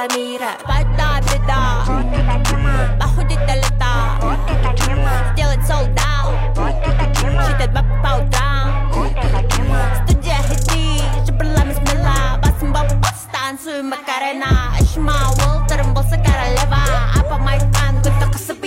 мира. Твоя беда, походит до лета, сделать sold out, считать бабки по утрам. Студия хиты, жабралами смела, басом бабос, танцуем Макарена. Ищу Уолтером, босса королева, а по майкану только собі.